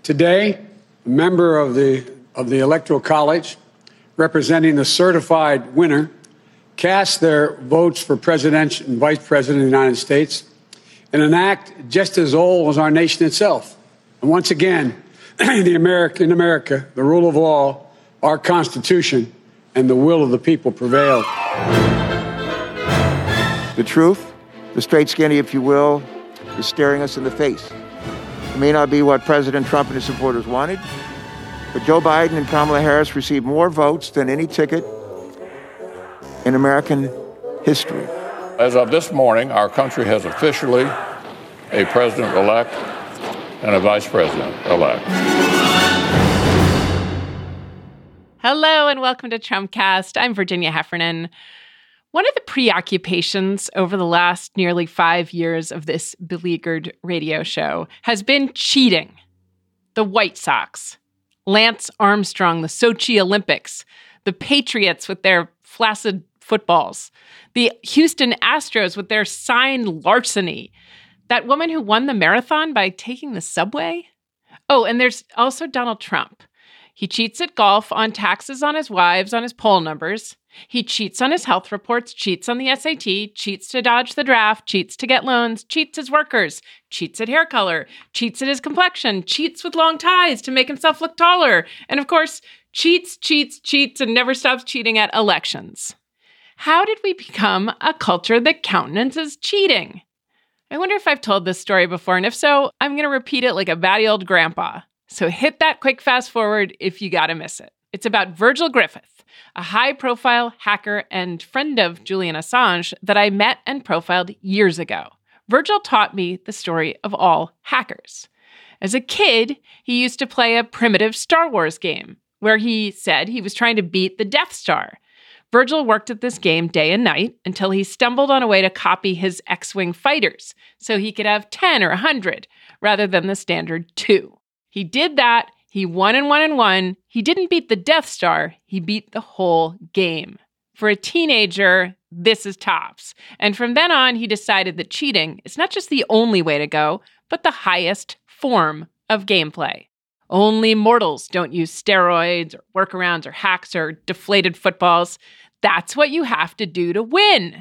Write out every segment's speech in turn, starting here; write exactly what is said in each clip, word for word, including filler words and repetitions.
Today, a member of the of the Electoral College, representing the certified winner, cast their votes for President and Vice President of the United States in an act just as old as our nation itself. And once again, the America, in America, the rule of law, our Constitution, and the will of the people prevailed. The truth, the straight skinny, if you will, is staring us in the face. It may not be what President Trump and his supporters wanted, but Joe Biden and Kamala Harris received more votes than any ticket in American history. As of this morning, our country has officially a president-elect and a vice president-elect. Hello and welcome to Trumpcast. I'm Virginia Heffernan. One of the preoccupations over the last nearly five years of this beleaguered radio show has been cheating. The White Sox, Lance Armstrong, the Sochi Olympics, the Patriots with their flaccid footballs, the Houston Astros with their sign larceny, that woman who won the marathon by taking the subway. Oh, and there's also Donald Trump. He cheats at golf, on taxes on his wives, on his poll numbers. He cheats on his health reports, cheats on the S A T, cheats to dodge the draft, cheats to get loans, cheats his workers, cheats at hair color, cheats at his complexion, cheats with long ties to make himself look taller, and of course, cheats, cheats, cheats, and never stops cheating at elections. How did we become a culture that countenances cheating? I wonder if I've told this story before, and if so, I'm going to repeat it like a batty old grandpa. So hit that quick fast forward if you gotta miss it. It's about Virgil Griffith, a high-profile hacker and friend of Julian Assange that I met and profiled years ago. Virgil taught me the story of all hackers. As a kid, he used to play a primitive Star Wars game where he said he was trying to beat the Death Star. Virgil worked at this game day and night until he stumbled on a way to copy his X-Wing fighters so he could have ten or one hundred rather than the standard two. He did that. He won and won and won. He didn't beat the Death Star. He beat the whole game. For a teenager, this is tops. And from then on, he decided that cheating is not just the only way to go, but the highest form of gameplay. Only mortals don't use steroids or workarounds or hacks or deflated footballs. That's what you have to do to win.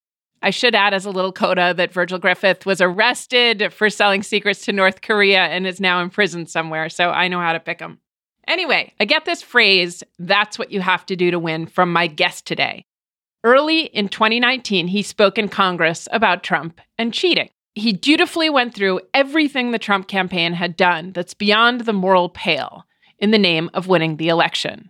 I should add as a little coda that Virgil Griffith was arrested for selling secrets to North Korea and is now in prison somewhere, so I know how to pick him. Anyway, I get this phrase, "that's what you have to do to win," from my guest today. Early in twenty nineteen, he spoke in Congress about Trump and cheating. He dutifully went through everything the Trump campaign had done that's beyond the moral pale in the name of winning the election.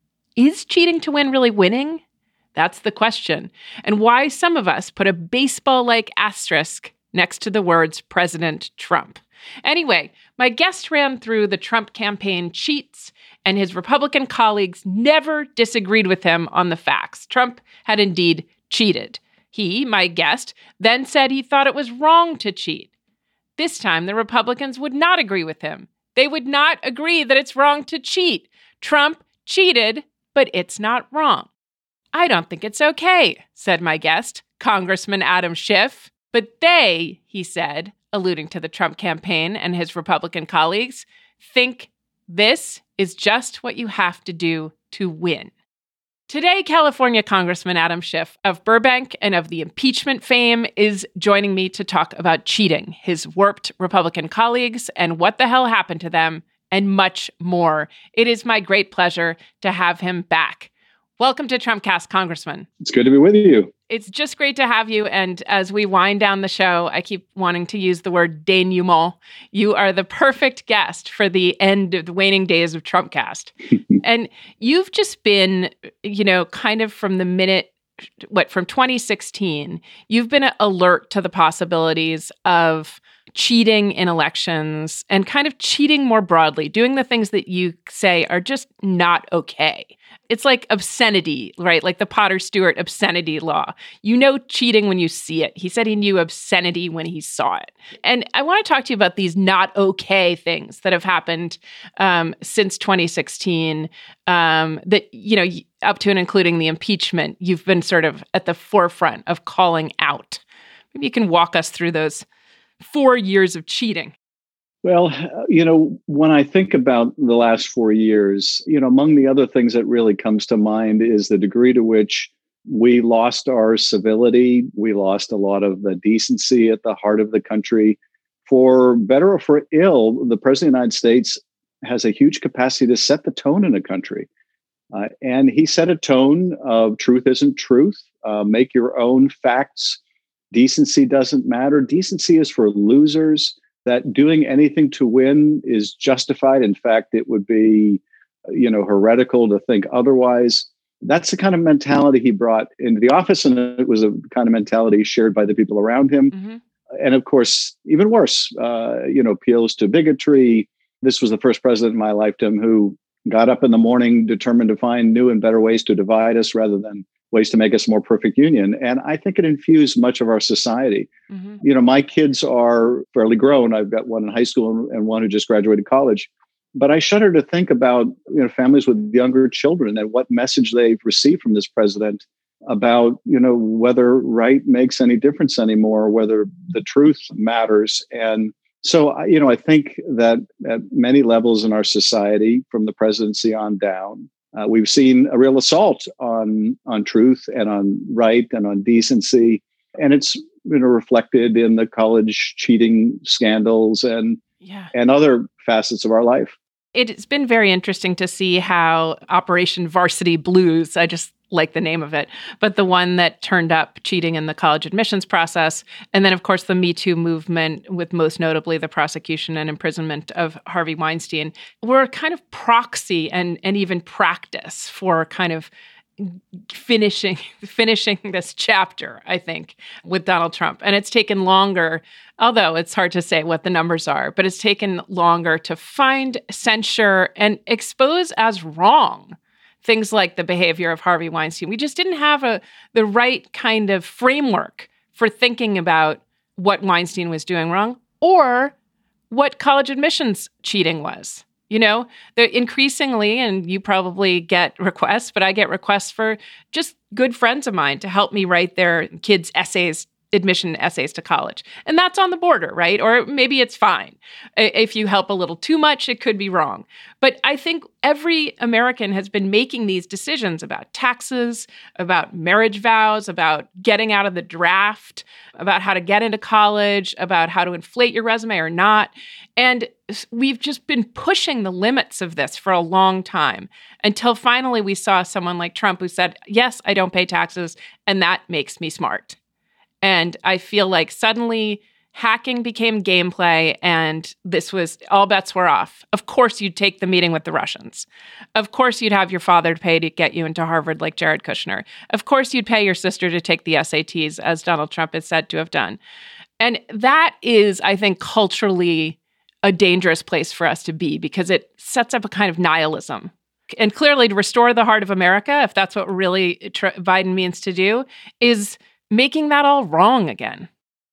Is cheating to win really winning? That's the question, and why some of us put a baseball-like asterisk next to the words President Trump. Anyway, my guest ran through the Trump campaign cheats, and his Republican colleagues never disagreed with him on the facts. Trump had indeed cheated. He, my guest, then said he thought it was wrong to cheat. This time, the Republicans would not agree with him. They would not agree that it's wrong to cheat. Trump cheated, but it's not wrong. I don't think it's okay, said my guest, Congressman Adam Schiff. But they, he said, alluding to the Trump campaign and his Republican colleagues, think this is just what you have to do to win. Today, California Congressman Adam Schiff of Burbank and of the impeachment fame is joining me to talk about cheating, his warped Republican colleagues, and what the hell happened to them, and much more. It is my great pleasure to have him back. Welcome to Trumpcast, Congressman. It's good to be with you. It's just great to have you. And as we wind down the show, I keep wanting to use the word denouement. You are the perfect guest for the end of the waning days of Trumpcast. And you've just been, you know, kind of from the minute, what, from twenty sixteen, you've been alert to the possibilities of cheating in elections and kind of cheating more broadly, doing the things that you say are just not okay. It's like obscenity, right? Like the Potter Stewart obscenity law. You know cheating when you see it. He said he knew obscenity when he saw it. And I want to talk to you about these not okay things that have happened um, since twenty sixteen, um, that, you know, up to and including the impeachment, you've been sort of at the forefront of calling out. Maybe you can walk us through those four years of cheating. Well, you know, when I think about the last four years, you know, among the other things that really comes to mind is the degree to which we lost our civility. We lost a lot of the decency at the heart of the country. For better or for ill, the President of the United States has a huge capacity to set the tone in a country. Uh, and he set a tone of truth isn't truth, uh, make your own facts. Decency doesn't matter. Decency is for losers. That doing anything to win is justified. In fact, it would be, you know, heretical to think otherwise. That's the kind of mentality he brought into the office, and it was a kind of mentality shared by the people around him. Mm-hmm. And of course, even worse, uh, you know, appeals to bigotry. This was the first president in my lifetime who got up in the morning determined to find new and better ways to divide us rather than ways to make us a more perfect union. And I think it infused much of our society. Mm-hmm. You know, my kids are fairly grown. I've got one in high school and one who just graduated college. But I shudder to think about, you know, families with younger children and what message they've received from this president about, you know, whether right makes any difference anymore, whether the truth matters. And so, you know, I think that at many levels in our society, from the presidency on down, Uh, we've seen a real assault on on truth and on right and on decency, and it's, you know, reflected in the college cheating scandals and yeah. and other facets of our life. It's been very interesting to see how Operation Varsity Blues, I just like the name of it, but the one that turned up cheating in the college admissions process, and then, of course, the Me Too movement, with most notably the prosecution and imprisonment of Harvey Weinstein, were kind of proxy and and even practice for kind of finishing finishing this chapter, I think, with Donald Trump. And it's taken longer, although it's hard to say what the numbers are, but it's taken longer to find, censure, and expose as wrong things like the behavior of Harvey Weinstein. We just didn't have a the right kind of framework for thinking about what Weinstein was doing wrong or what college admissions cheating was. You know, they're increasingly, and you probably get requests, but I get requests for just good friends of mine to help me write their kids' essays, admission essays to college. And that's on the border, right? Or maybe it's fine. If you help a little too much, it could be wrong. But I think every American has been making these decisions about taxes, about marriage vows, about getting out of the draft, about how to get into college, about how to inflate your resume or not. And we've just been pushing the limits of this for a long time until finally we saw someone like Trump who said, yes, I don't pay taxes, and that makes me smart. And I feel like suddenly hacking became gameplay, and this was, all bets were off. Of course, you'd take the meeting with the Russians. Of course, you'd have your father pay to get you into Harvard like Jared Kushner. Of course, you'd pay your sister to take the S A Ts, as Donald Trump is said to have done. And that is, I think, culturally a dangerous place for us to be because it sets up a kind of nihilism. And clearly, to restore the heart of America, if that's what really tr- Biden means to do, is making that all wrong again.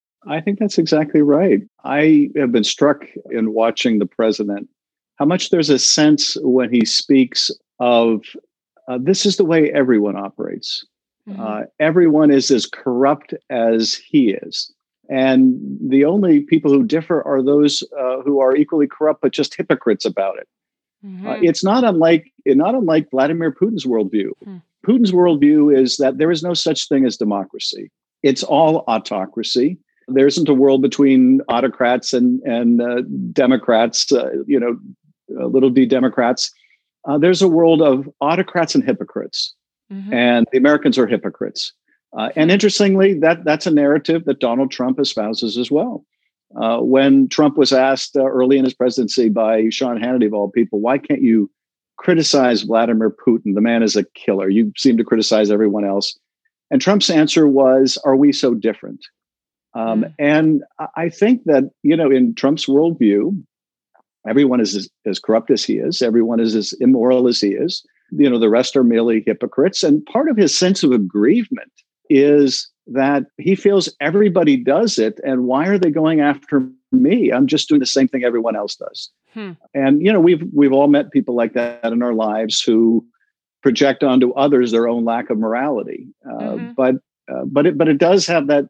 I think that's exactly right. I have been struck in watching the president, how much there's a sense when he speaks of uh, this is the way everyone operates. Mm-hmm. Uh, everyone is as corrupt as he is. And the only people who differ are those uh, who are equally corrupt, but just hypocrites about it. Mm-hmm. Uh, it's not unlike not unlike Vladimir Putin's worldview. Mm. Putin's worldview is that there is no such thing as democracy. It's all autocracy. There isn't a world between autocrats and and uh, Democrats, uh, you know, uh, little d Democrats. Uh, there's a world of autocrats and hypocrites, mm-hmm. and the Americans are hypocrites. Uh, and interestingly, that that's a narrative that Donald Trump espouses as well. Uh, when Trump was asked uh, early in his presidency by Sean Hannity, of all people, why can't you criticize Vladimir Putin? The man is a killer. You seem to criticize everyone else. And Trump's answer was, are we so different? Um, mm. And I think that, you know, in Trump's worldview, everyone is as, as corrupt as he is. Everyone is as immoral as he is. You know, the rest are merely hypocrites. And part of his sense of aggrievement is that he feels everybody does it. And why are they going after me? I'm just doing the same thing everyone else does. Hmm. And, you know, we've we've all met people like that in our lives who project onto others their own lack of morality. Uh, mm-hmm. But uh, but it but it does have that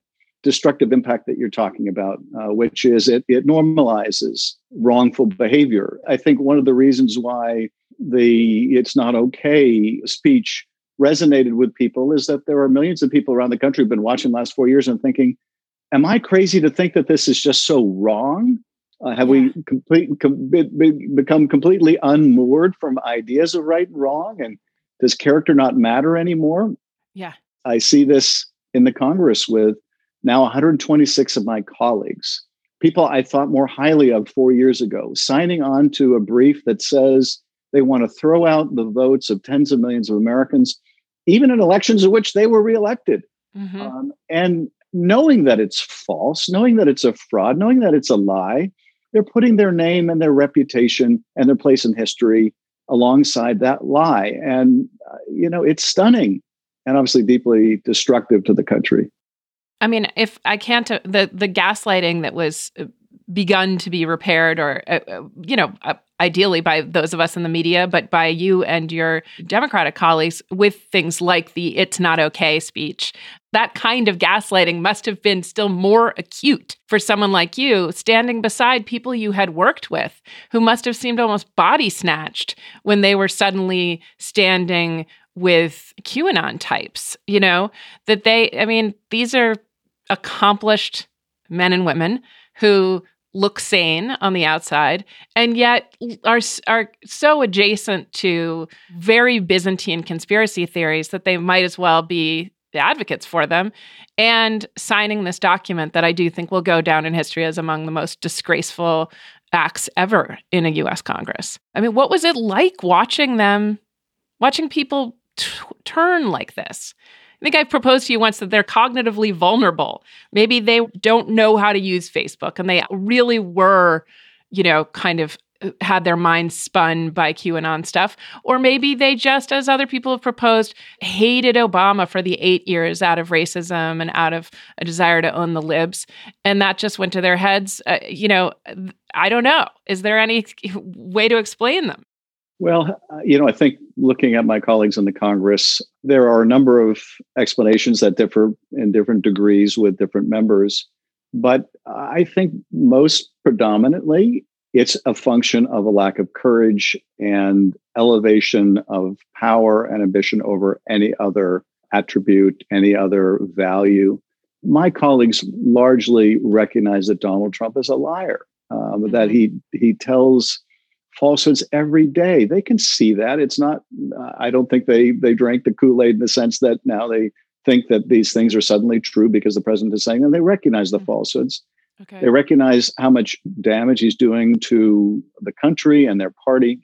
destructive impact that you're talking about, uh, which is it, it normalizes wrongful behavior. I think one of the reasons why the it's not okay speech resonated with people is that there are millions of people around the country who've been watching the last four years and thinking, am I crazy to think that this is just so wrong? Uh, have we complete, com- be, be, become completely unmoored from ideas of right and wrong? And does character not matter anymore? Yeah. I see this in the Congress with now one hundred twenty-six of my colleagues, people I thought more highly of four years ago, signing on to a brief that says they want to throw out the votes of tens of millions of Americans, even in elections in which they were reelected. Mm-hmm. Um, and knowing that it's false, knowing that it's a fraud, knowing that it's a lie, they're putting their name and their reputation and their place in history alongside that lie. And, uh, you know, it's stunning and obviously deeply destructive to the country. I mean, if I can't, uh, the the gaslighting that was begun to be repaired, or uh, you know, uh, ideally by those of us in the media, but by you and your Democratic colleagues with things like the "it's not okay" speech, that kind of gaslighting must have been still more acute for someone like you, standing beside people you had worked with, who must have seemed almost body snatched when they were suddenly standing with QAnon types. You know, that they, I mean, these are accomplished men and women who look sane on the outside and yet are are so adjacent to very Byzantine conspiracy theories that they might as well be the advocates for them, and signing this document that I do think will go down in history as among the most disgraceful acts ever in a U S Congress. I mean, what was it like watching them, watching people t- turn like this? I think I've proposed to you once that they're cognitively vulnerable. Maybe they don't know how to use Facebook and they really were, you know, kind of had their minds spun by QAnon stuff. Or maybe they just, as other people have proposed, hated Obama for the eight years out of racism and out of a desire to own the libs. And that just went to their heads. Uh, you know, I don't know. Is there any way to explain them? Well, you know, I think looking at my colleagues in the Congress, there are a number of explanations that differ in different degrees with different members. But I think most predominantly, it's a function of a lack of courage and elevation of power and ambition over any other attribute, any other value. My colleagues largely recognize that Donald Trump is a liar, um, mm-hmm. that he he tells falsehoods every day. They can see that. It's not, uh, I don't think they they drank the Kool-Aid in the sense that now they think that these things are suddenly true because the president is saying them. They recognize the falsehoods. Okay. They recognize how much damage he's doing to the country and their party,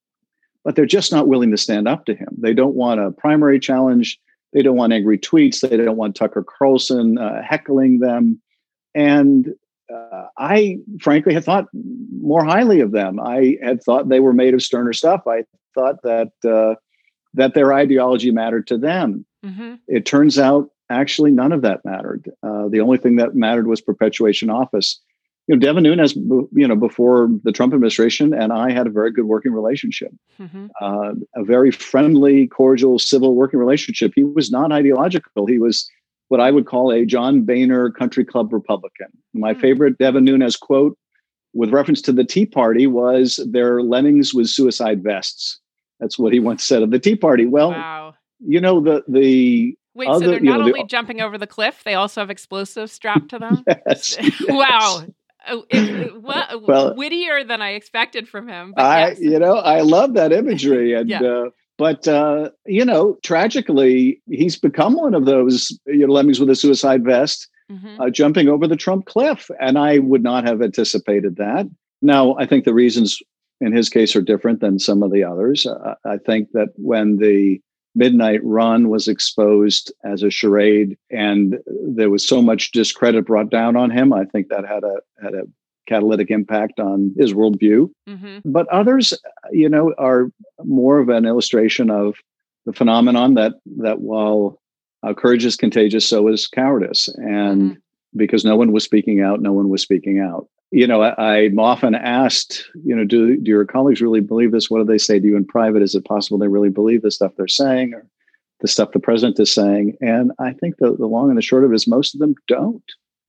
but they're just not willing to stand up to him. They don't want a primary challenge. They don't want angry tweets. They don't want Tucker Carlson uh, heckling them. And Uh, I frankly had thought more highly of them. I had thought they were made of sterner stuff. I thought that uh, that their ideology mattered to them. Mm-hmm. It turns out actually none of that mattered. Uh, the only thing that mattered was perpetuation office. You know, Devin Nunes, you know, before the Trump administration, and I had a very good working relationship, mm-hmm. uh, a very friendly, cordial, civil working relationship. He was not ideological. He was what I would call a John Boehner country club Republican. My mm. favorite Devin Nunes quote with reference to the Tea Party was their lemmings with suicide vests. That's what he once said of the Tea Party. Well, wow. you know, the, the, Wait, other, so they're not you know, only the, jumping over the cliff, they also have explosives strapped to them? Yes, yes. Wow. It, it, well, well, wittier than I expected from him. But I, yes. you know, I love that imagery. And, yeah. uh, But, uh, you know, tragically, he's become one of those you know, lemmings with a suicide vest, mm-hmm. uh, jumping over the Trump cliff. And I would not have anticipated that. Now, I think the reasons in his case are different than some of the others. Uh, I think that when the Midnight Run was exposed as a charade and there was so much discredit brought down on him, I think that had a had a catalytic impact on his worldview. Mm-hmm. But others, you know, are more of an illustration of the phenomenon that that while uh, courage is contagious, so is cowardice. And mm-hmm. because no one was speaking out, no one was speaking out. You know, I, I'm often asked, you know, do, do your colleagues really believe this? What do they say to you in private? Is it possible they really believe the stuff they're saying or the stuff the president is saying? And I think the, the long and the short of it is most of them don't.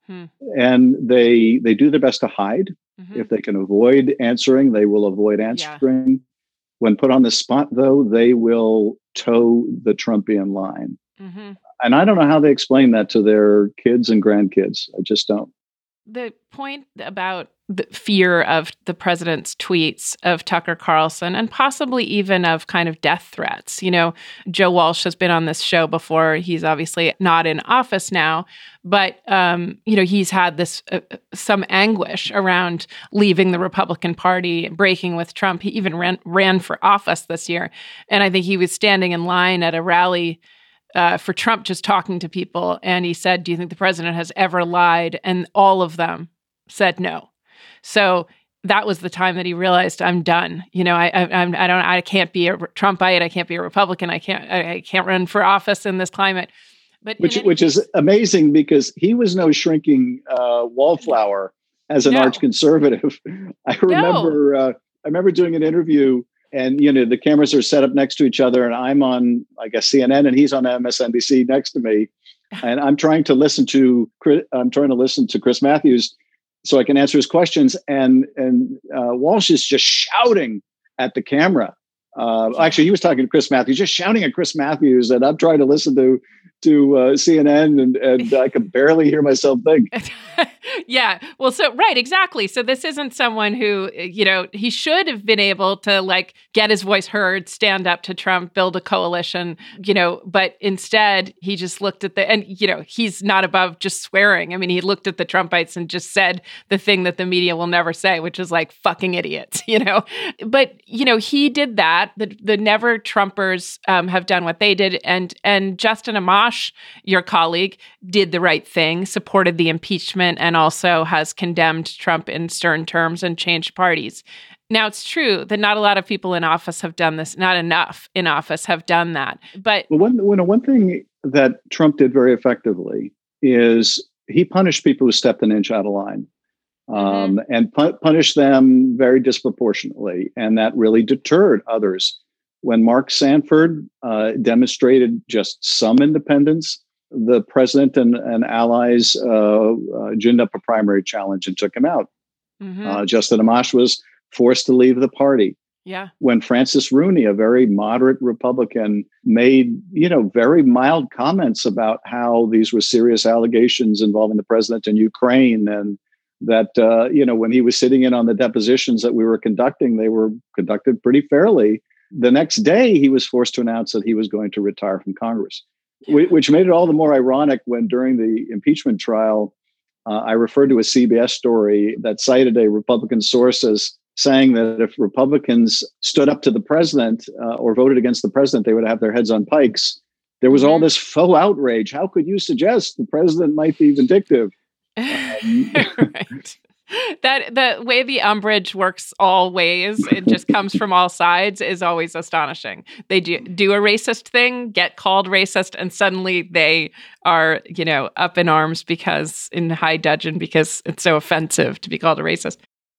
Hmm. And they they do their best to hide. Mm-hmm. If they can avoid answering, they will avoid answering. Yeah. When put on the spot, though, they will toe the Trumpian line. Mm-hmm. And I don't know how they explain that to their kids and grandkids. I just don't. The point about the fear of the president's tweets, of Tucker Carlson, and possibly even of kind of death threats. You know, Joe Walsh has been on this show before. He's obviously not in office now, but, um, you know, he's had this uh, some anguish around leaving the Republican Party, breaking with Trump. He even ran, ran for office this year. And I think he was standing in line at a rally Uh, for Trump, just talking to people. And he said, do you think the president has ever lied? And all of them said no. So that was the time that he realized, I'm done. You know, I, I, I'm, I don't, I can't be a Trumpite. I can't be a Republican. I can't, I, I can't run for office in this climate. But which, any- which is amazing because he was no shrinking uh, wallflower as an no. arch conservative. I remember, no. uh, I remember doing an interview. And, you know, the cameras are set up next to each other and I'm on, I guess, C N N and he's on M S N B C next to me. And I'm trying to listen to, I'm trying to listen to Chris Matthews so I can answer his questions. And, and uh, Walsh is just shouting at the camera. Uh, actually, he was talking to Chris Matthews, just shouting at Chris Matthews. And I'm trying to listen to, to uh, C N N and, and I could barely hear myself think. Yeah. Well, so, right, exactly. So this isn't someone who, you know, he should have been able to like get his voice heard, stand up to Trump, build a coalition, you know, but instead he just looked at the, and, you know, he's not above just swearing. I mean, he looked at the Trumpites and just said the thing that the media will never say, which is like fucking idiots, you know, but, you know, he did that. The, the never Trumpers um, have done what they did. And, and Justin Amash, your colleague, did the right thing, supported the impeachment, and also has condemned Trump in stern terms and changed parties. Now, it's true that not a lot of people in office have done this. Not enough in office have done that. But well, one, one, one thing that Trump did very effectively is he punished people who stepped an inch out of line um, mm-hmm. and pu- punished them very disproportionately. And that really deterred others. When Mark Sanford uh, demonstrated just some independence, the president and, and allies uh, uh, ginned up a primary challenge and took him out. Mm-hmm. Uh, Justin Amash was forced to leave the party. Yeah. When Francis Rooney, a very moderate Republican, made, you know, very mild comments about how these were serious allegations involving the president in Ukraine, and that, uh, you know, when he was sitting in on the depositions that we were conducting, they were conducted pretty fairly. The next day, he was forced to announce that he was going to retire from Congress, yeah. which made it all the more ironic when during the impeachment trial, uh, I referred to a C B S story that cited a Republican source as saying that if Republicans stood up to the president uh, or voted against the president, they would have their heads on pikes. There was mm-hmm. all this faux outrage. How could you suggest the president might be vindictive? Um, right. That the way the umbrage works all ways, it just comes from all sides, is always astonishing. They do, do a racist thing, get called racist, and suddenly they are, you know, up in arms because in high dudgeon because it's so offensive to be called a racist.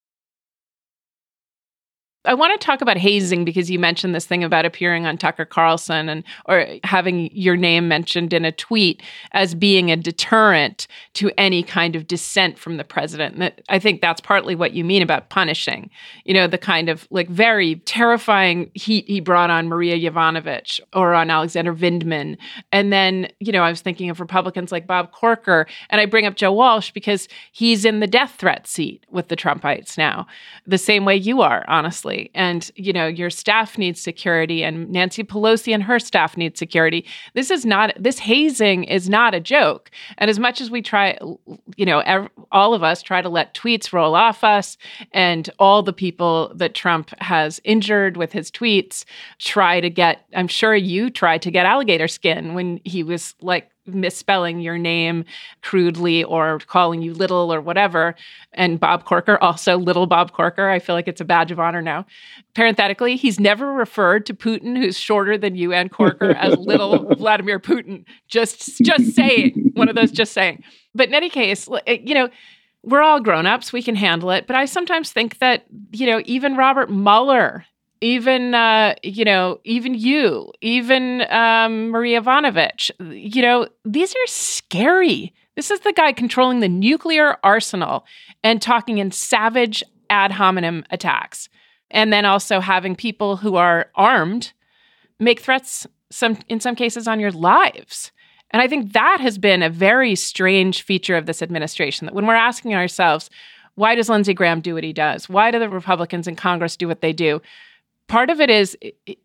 I want to talk about hazing because you mentioned this thing about appearing on Tucker Carlson and or having your name mentioned in a tweet as being a deterrent to any kind of dissent from the president. And that, I think that's partly what you mean about punishing, you know, the kind of like very terrifying heat he brought on Maria Yovanovitch or on Alexander Vindman. And then, you know, I was thinking of Republicans like Bob Corker, and I bring up Joe Walsh because he's in the death threat seat with the Trumpites now, the same way you are, honestly. And, you know, your staff needs security, and Nancy Pelosi and her staff need security. This is not, this hazing is not a joke. And as much as we try, you know, ev- all of us try to let tweets roll off us, and all the people that Trump has injured with his tweets try to get, I'm sure you tried to get alligator skin when he was like, misspelling your name crudely or calling you little or whatever. And Bob Corker, also little Bob Corker. I feel like it's a badge of honor now. Parenthetically, he's never referred to Putin, who's shorter than you and Corker, as little Vladimir Putin. Just, just saying. One of those just saying. But in any case, you know, we're all grown-ups. We can handle it. But I sometimes think that, you know, even Robert Mueller, Even, uh, you know, even you, even um, Maria Yovanovitch, you know, these are scary. This is the guy controlling the nuclear arsenal and talking in savage ad hominem attacks. And then also having people who are armed make threats, some in some cases, on your lives. And I think that has been a very strange feature of this administration, that when we're asking ourselves, why does Lindsey Graham do what he does? Why do the Republicans in Congress do what they do? Part of it is,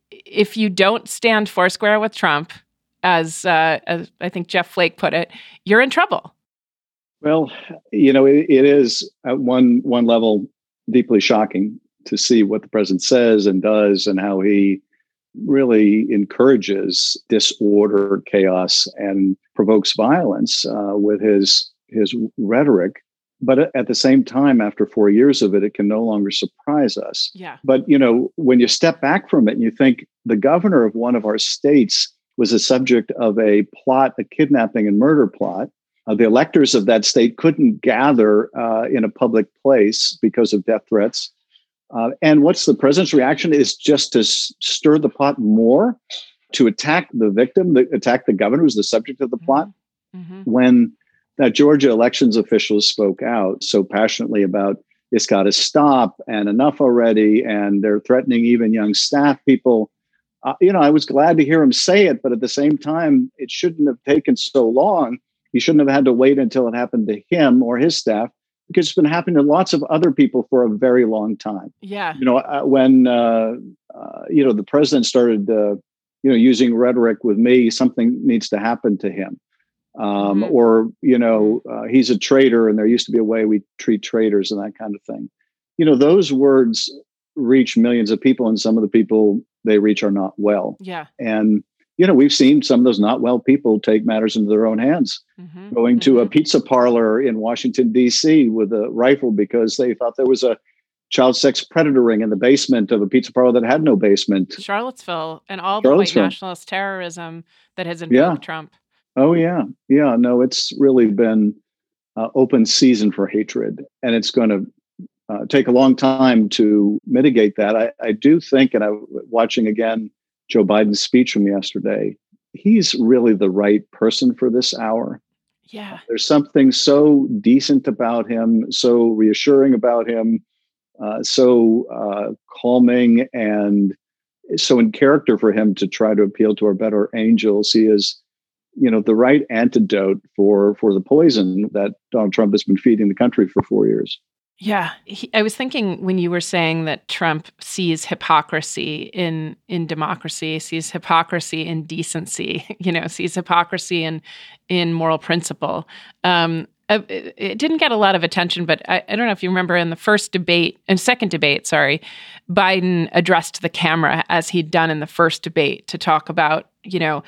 if you don't stand foursquare with Trump, as, uh, as I think Jeff Flake put it, you're in trouble. Well, you know, it, it is at one one level deeply shocking to see what the president says and does, and how he really encourages disorder, chaos, and provokes violence uh, with his his rhetoric. But at the same time, after four years of it, it can no longer surprise us. Yeah. But, you know, when you step back from it and you think the governor of one of our states was the subject of a plot, a kidnapping and murder plot. Uh, the electors of that state couldn't gather uh, in a public place because of death threats. Uh, and what's the president's reaction is just to s- stir the pot more, to attack the victim, the, attack the governor who's the subject of the plot. Mm-hmm. When that Georgia elections officials spoke out so passionately about it's got to stop and enough already, and they're threatening even young staff people. Uh, you know, I was glad to hear him say it, but at the same time, it shouldn't have taken so long. He shouldn't have had to wait until it happened to him or his staff, because it's been happening to lots of other people for a very long time. Yeah. You know, uh, when, uh, uh, you know, the president started, uh, you know, using rhetoric with me, something needs to happen to him. Um, Mm-hmm. Or, you know, uh, he's a traitor and there used to be a way we treat traitors and that kind of thing. You know, those words reach millions of people, and some of the people they reach are not well. Yeah. And, you know, we've seen some of those not well people take matters into their own hands, Mm-hmm. going to mm-hmm. a pizza parlor in Washington, D C with a rifle because they thought there was a child sex predator ring in the basement of a pizza parlor that had no basement. Charlottesville and all the white Charlottesville. nationalist terrorism that has invoked Yeah. Trump. Oh, yeah. Yeah. No, it's really been uh, open season for hatred. And it's going to uh, take a long time to mitigate that. I, I do think, and I watching again Joe Biden's speech from yesterday, he's really the right person for this hour. Yeah. There's something so decent about him, so reassuring about him, uh, so uh, calming, and so in character for him to try to appeal to our better angels. He is, you know, the right antidote for for the poison that Donald Trump has been feeding the country for four years. Yeah. He, I was thinking when you were saying that Trump sees hypocrisy in in democracy, sees hypocrisy in decency, you know, sees hypocrisy in in moral principle. Um, it, it didn't get a lot of attention, but I, I don't know if you remember in the first debate, and second debate, sorry, Biden addressed the camera as he'd done in the first debate to talk about, you know,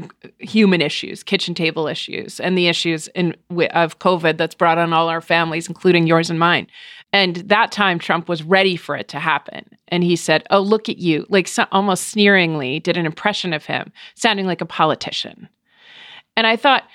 human issues, kitchen table issues, and the issues in of COVID that's brought on all our families, including yours and mine. And that time, Trump was ready for it to happen. And he said, oh, look at you, like so, almost sneeringly did an impression of him, sounding like a politician. And I thought,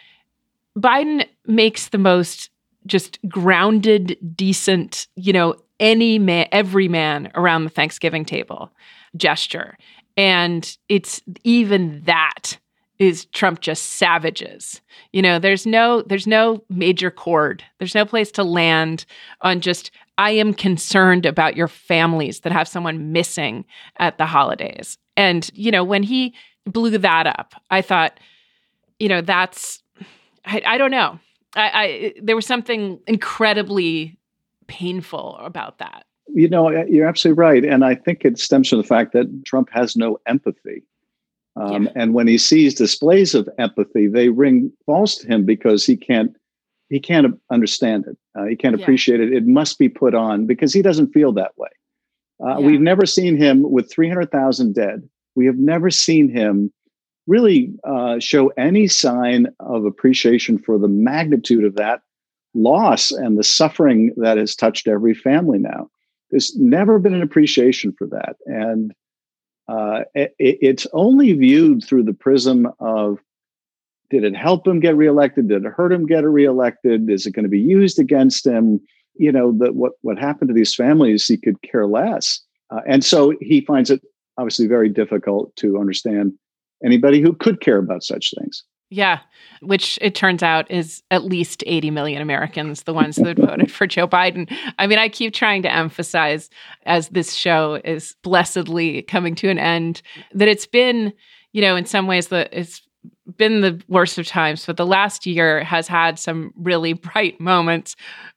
Biden makes the most just grounded, decent, you know, any man, every man around the Thanksgiving table gesture. And it's even that is Trump just savages. You know, there's no there's no major chord. There's no place to land on just, I am concerned about your families that have someone missing at the holidays. And, you know, when he blew that up, I thought, you know, that's, I, I don't know. I, I there was something incredibly painful about that. You know, you're absolutely right. And I think it stems from the fact that Trump has no empathy. Um, Yeah. And when he sees displays of empathy, they ring false to him because he can't he can't understand it. Uh, he can't Yeah. appreciate it. It must be put on because he doesn't feel that way. Uh, Yeah. We've never seen him with three hundred thousand dead. We have never seen him really uh, show any sign of appreciation for the magnitude of that loss and the suffering that has touched every family now. There's never been an appreciation for that. And uh, it, it's only viewed through the prism of, did it help him get reelected? Did it hurt him get reelected? Is it going to be used against him? You know, that what, what happened to these families, he could care less. Uh, and so he finds it obviously very difficult to understand anybody who could care about such things. Yeah, which it turns out is at least eighty million Americans, the ones that voted for Joe Biden. I mean, I keep trying to emphasize, as this show is blessedly coming to an end, that it's been, you know, in some ways, the it's been the worst of times, but the last year has had some really bright moments,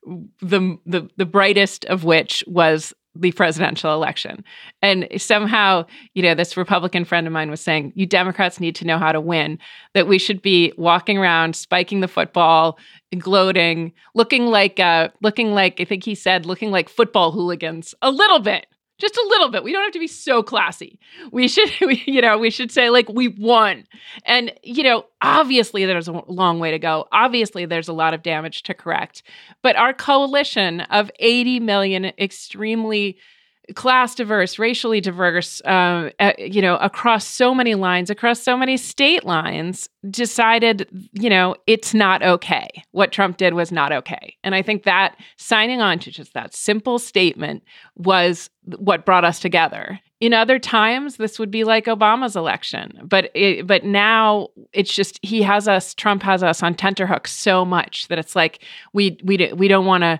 the the, the brightest of which was the presidential election. And somehow, you know, this Republican friend of mine was saying, you Democrats need to know how to win, that we should be walking around, spiking the football, gloating, looking like, uh, looking like, I think he said, looking like football hooligans a little bit, just a little bit. We don't have to be so classy. We should, we, you know, we should say like, we won. And, you know, obviously there's a long way to go. Obviously there's a lot of damage to correct, but our coalition of eighty million extremely class diverse, racially diverse, uh, uh, you know, across so many lines, across so many state lines, decided, you know, it's not okay. What Trump did was not okay. And I think that signing on to just that simple statement was what brought us together. In other times, this would be like Obama's election, but it, but now it's just he has us. Trump has us on tenterhooks so much that it's like we we we don't want to.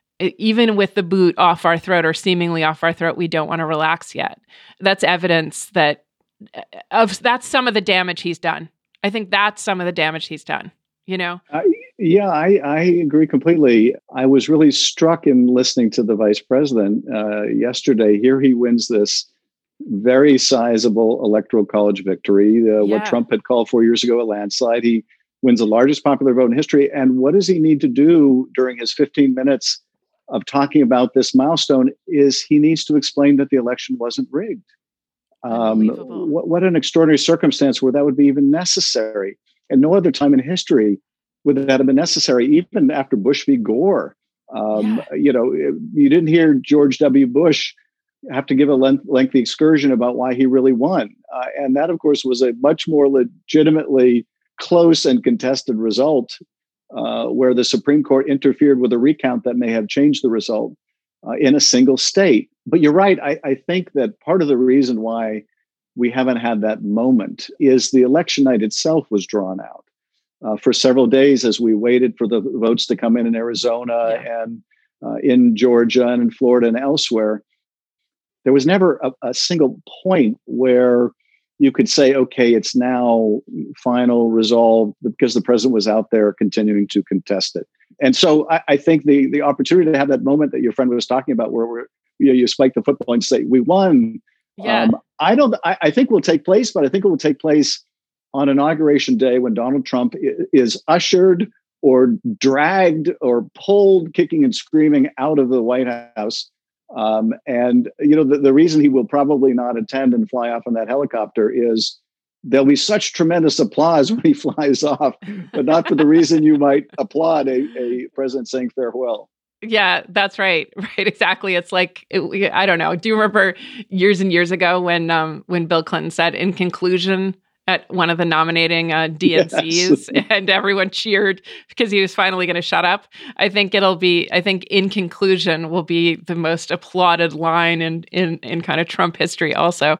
Even with the boot off our throat or seemingly off our throat, we don't want to relax yet. That's evidence that of that's some of the damage he's done. I think that's some of the damage he's done, you know? Uh, yeah, I, I agree completely. I was really struck in listening to the vice president uh, yesterday. Here he wins this very sizable electoral college victory, uh, Yeah. what Trump had called four years ago a landslide. He wins the largest popular vote in history. And what does he need to do during his fifteen minutes of talking about this milestone is he needs to explain that the election wasn't rigged. Um, what, what an extraordinary circumstance where that would be even necessary. And no other time in history would that have been necessary, even after Bush v. Gore. Um, yeah. You know, you didn't hear George W. Bush have to give a length, lengthy excursion about why he really won. Uh, and that, of course, was a much more legitimately close and contested result Uh, where the Supreme Court interfered with a recount that may have changed the result uh, in a single state. But you're right. I, I think that part of the reason why we haven't had that moment is the election night itself was drawn out uh, for several days as we waited for the votes to come in in Arizona yeah. and uh, in Georgia and in Florida and elsewhere. There was never a, a single point where you could say, okay, it's now final, resolved, because the president was out there continuing to contest it. And so I, I think the the opportunity to have that moment that your friend was talking about, where we're, you know, you spike the football and say, we won. Yeah. Um, I don't. I, I think will take place, but I think it will take place on Inauguration Day when Donald Trump is ushered or dragged or pulled, kicking and screaming out of the White House. Um, and, you know, the, the reason he will probably not attend and fly off on that helicopter is there'll be such tremendous applause when he flies off, but not for the reason you might applaud a, a president saying farewell. Yeah, that's right. Right. Exactly. It's like, it, I don't know. Do you remember years and years ago when um, when Bill Clinton said, in conclusion, at one of the nominating uh, D N Cs, yes. and everyone cheered because he was finally going to shut up? I think it'll be, I think in conclusion will be the most applauded line in, in, in kind of Trump history also.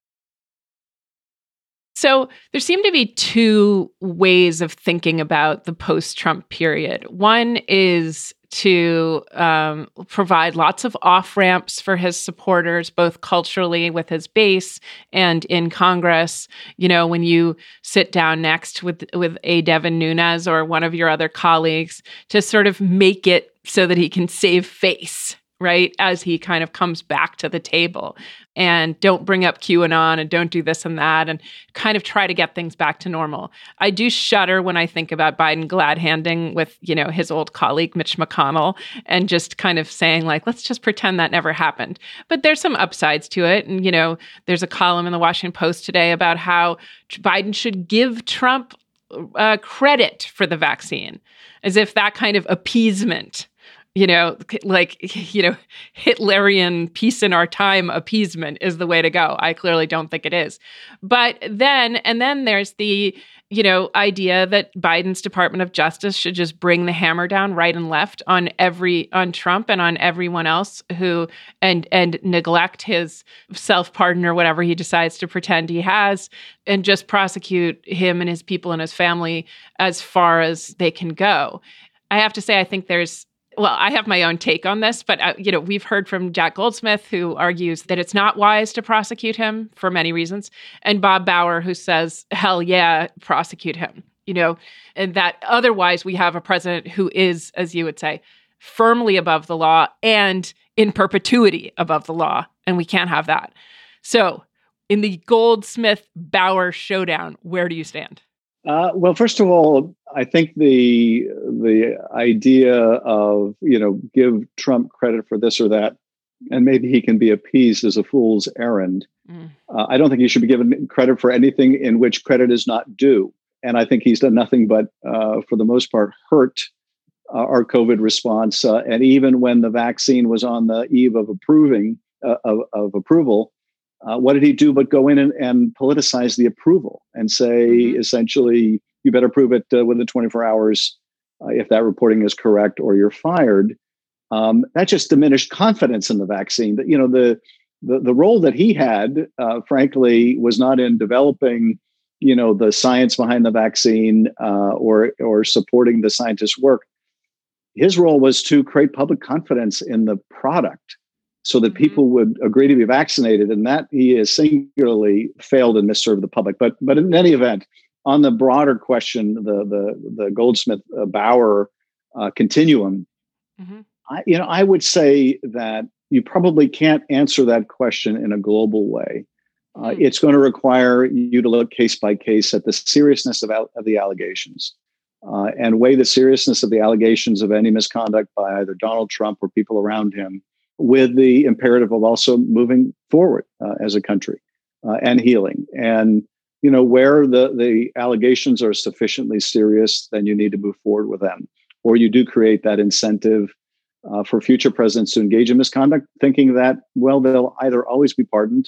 So there seem to be two ways of thinking about the post-Trump period. One is to um, provide lots of off-ramps for his supporters, both culturally with his base and in Congress. You know, when you sit down next with, with A. Devin Nunes or one of your other colleagues, to sort of make it so that he can save face, right, as he kind of comes back to the table, and don't bring up QAnon and don't do this and that, and kind of try to get things back to normal. I do shudder when I think about Biden glad-handing with, you know, his old colleague, Mitch McConnell, and just kind of saying, like, let's just pretend that never happened. But there's some upsides to it. And, you know, there's a column in the Washington Post today about how Biden should give Trump uh, credit for the vaccine, as if that kind of appeasement You know, like, you know, Hitlerian peace in our time appeasement is the way to go. I clearly don't think it is. But then, and then there's the, you know, idea that Biden's Department of Justice should just bring the hammer down right and left on every, on Trump and on everyone else who, and, and neglect his self-pardon or whatever he decides to pretend he has, and just prosecute him and his people and his family as far as they can go. I have to say, I think there's, well, I have my own take on this, but, uh, you know, we've heard from Jack Goldsmith, who argues that it's not wise to prosecute him for many reasons, and Bob Bauer, who says, hell yeah, prosecute him, you know, and that otherwise we have a president who is, as you would say, firmly above the law and in perpetuity above the law, and we can't have that. So in the Goldsmith-Bauer showdown, where do you stand? Uh, well, first of all, I think the the idea of, you know, give Trump credit for this or that, and maybe he can be appeased, is a fool's errand. Mm. Uh, I don't think he should be given credit for anything in which credit is not due. And I think he's done nothing but, uh, for the most part, hurt uh, our COVID response. Uh, and even when the vaccine was on the eve of approving uh, of, of approval, Uh, what did he do but go in and, and politicize the approval and say, mm-hmm. essentially, you better prove it uh, within twenty-four hours uh, if that reporting is correct, or you're fired. Um, that just diminished confidence in the vaccine. That, you know, the the, the role that he had, uh, frankly, was not in developing, you know, the science behind the vaccine uh, or or supporting the scientists' work. His role was to create public confidence in the product, so that people would agree to be vaccinated, and that he has singularly failed and misserved the public. But but in any event, on the broader question, the the the Goldsmith uh, Bauer uh, continuum, mm-hmm. I, you know, I would say that you probably can't answer that question in a global way. Uh, mm-hmm. It's going to require you to look case by case at the seriousness of, al- of the allegations uh, and weigh the seriousness of the allegations of any misconduct by either Donald Trump or people around him, with the imperative of also moving forward uh, as a country uh, and healing. And, you know, where the, the allegations are sufficiently serious, then you need to move forward with them. Or you do create that incentive uh, for future presidents to engage in misconduct, thinking that, well, they'll either always be pardoned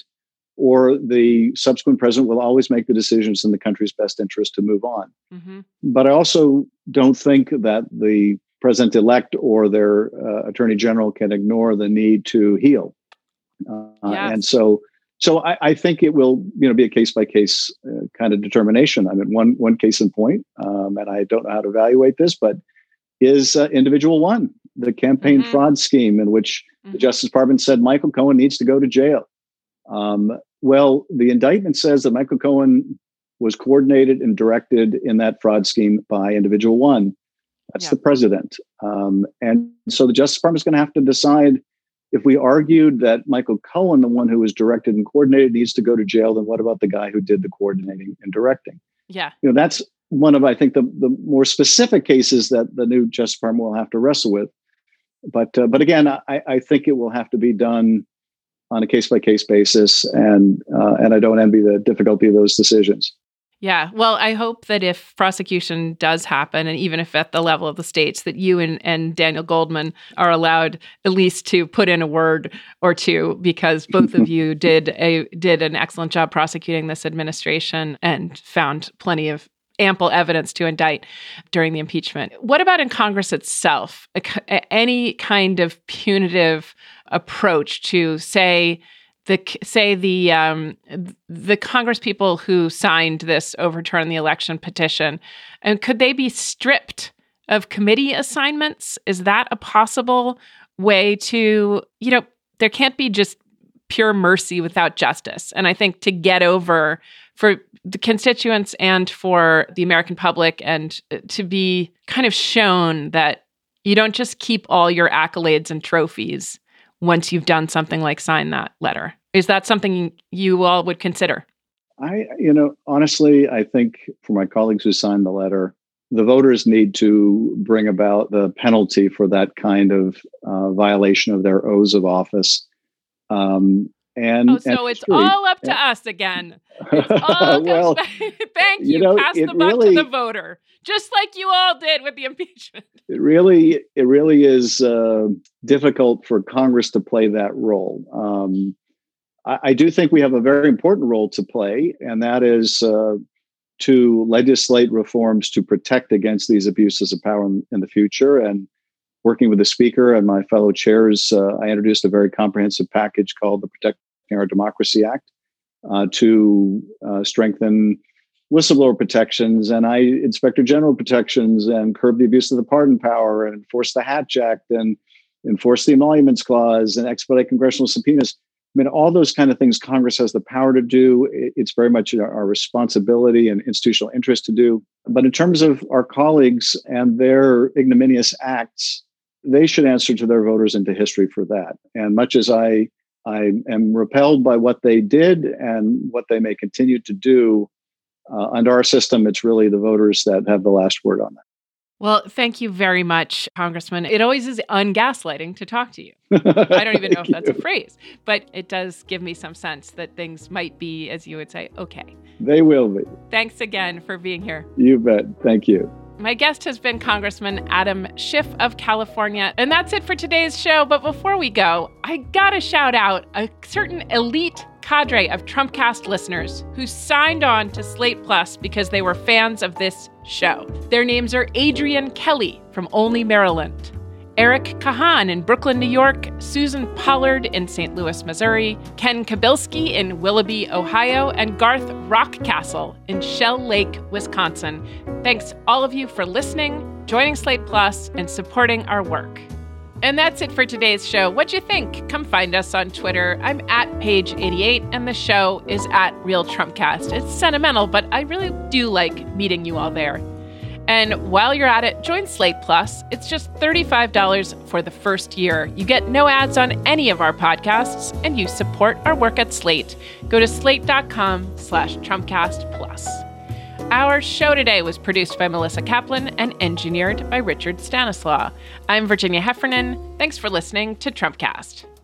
or the subsequent president will always make the decisions in the country's best interest to move on. Mm-hmm. But I also don't think that the president-elect or their uh, attorney general can ignore the need to heal. Uh, yes. And so so I, I think it will, you know, be a case-by-case uh, kind of determination. I mean, one one case in point, um, and I don't know how to evaluate this, but is uh, individual one, the campaign mm-hmm. fraud scheme in which mm-hmm. the Justice Department said Michael Cohen needs to go to jail. Um, well, the indictment says that Michael Cohen was coordinated and directed in that fraud scheme by individual one. That's yeah. the president. Um, and so the Justice Department is going to have to decide, if we argued that Michael Cohen, the one who was directed and coordinated, needs to go to jail, then what about the guy who did the coordinating and directing? Yeah. You know, that's one of, I think, the, the more specific cases that the new Justice Department will have to wrestle with. But uh, but again, I, I think it will have to be done on a case-by-case basis. And uh, and I don't envy the difficulty of those decisions. Yeah. Well, I hope that if prosecution does happen, and even if at the level of the states, that you and, and Daniel Goldman are allowed at least to put in a word or two, because both of you did a did an excellent job prosecuting this administration and found plenty of ample evidence to indict during the impeachment. What about in Congress itself? A, any kind of punitive approach to, say, The say the um, the Congress people who signed this overturn the election petition, and could they be stripped of committee assignments? Is that a possible way to, you know, there can't be just pure mercy without justice. And I think to get over, for the constituents and for the American public, and to be kind of shown that you don't just keep all your accolades and trophies once you've done something like sign that letter. Is that something you all would consider? I, you know, honestly, I think for my colleagues who signed the letter, the voters need to bring about the penalty for that kind of uh, violation of their oaths of office. Um, And oh, so and it's history. all up to us again. It's all well, back. Thank you. you know, Pass it the buck really, to the voter, just like you all did with the impeachment. It really, it really is uh, difficult for Congress to play that role. Um, I, I do think we have a very important role to play, and that is uh, to legislate reforms to protect against these abuses of power in, in the future. And working with the Speaker and my fellow chairs, uh, I introduced a very comprehensive package called the Protecting Our Democracy Act uh, to uh, strengthen whistleblower protections and I Inspector General protections and curb the abuse of the pardon power and enforce the Hatch Act and enforce the Emoluments Clause and expedite congressional subpoenas. I mean, all those kind of things Congress has the power to do. It's very much our responsibility and institutional interest to do. But in terms of our colleagues and their ignominious acts, they should answer to their voters and to history for that. And much as I, I am repelled by what they did and what they may continue to do, Uh, under our system, it's really the voters that have the last word on that. Well, thank you very much, Congressman. It always is ungaslighting to talk to you. I don't even know if that's you. a phrase, but it does give me some sense that things might be, as you would say, okay. They will be. Thanks again for being here. You bet. Thank you. My guest has been Congressman Adam Schiff of California. And that's it for today's show. But before we go, I gotta shout out a certain elite cadre of Trumpcast listeners who signed on to Slate Plus because they were fans of this show. Their names are Adrian Kelly from Olney, Maryland, Eric Kahan in Brooklyn, New York, Susan Pollard in Saint Louis, Missouri, Ken Kabilski in Willoughby, Ohio, and Garth Rockcastle in Shell Lake, Wisconsin. Thanks all of you for listening, joining Slate Plus, and supporting our work. And that's it for today's show. What'd you think? Come find us on Twitter. I'm at page eighty-eight, and the show is at Real Trumpcast. It's sentimental, but I really do like meeting you all there. And while you're at it, join Slate Plus. It's just thirty-five dollars for the first year. You get no ads on any of our podcasts, and you support our work at Slate. Go to slate.com slash Trumpcast Plus. Our show today was produced by Melissa Kaplan and engineered by Richard Stanislaw. I'm Virginia Heffernan. Thanks for listening to Trumpcast.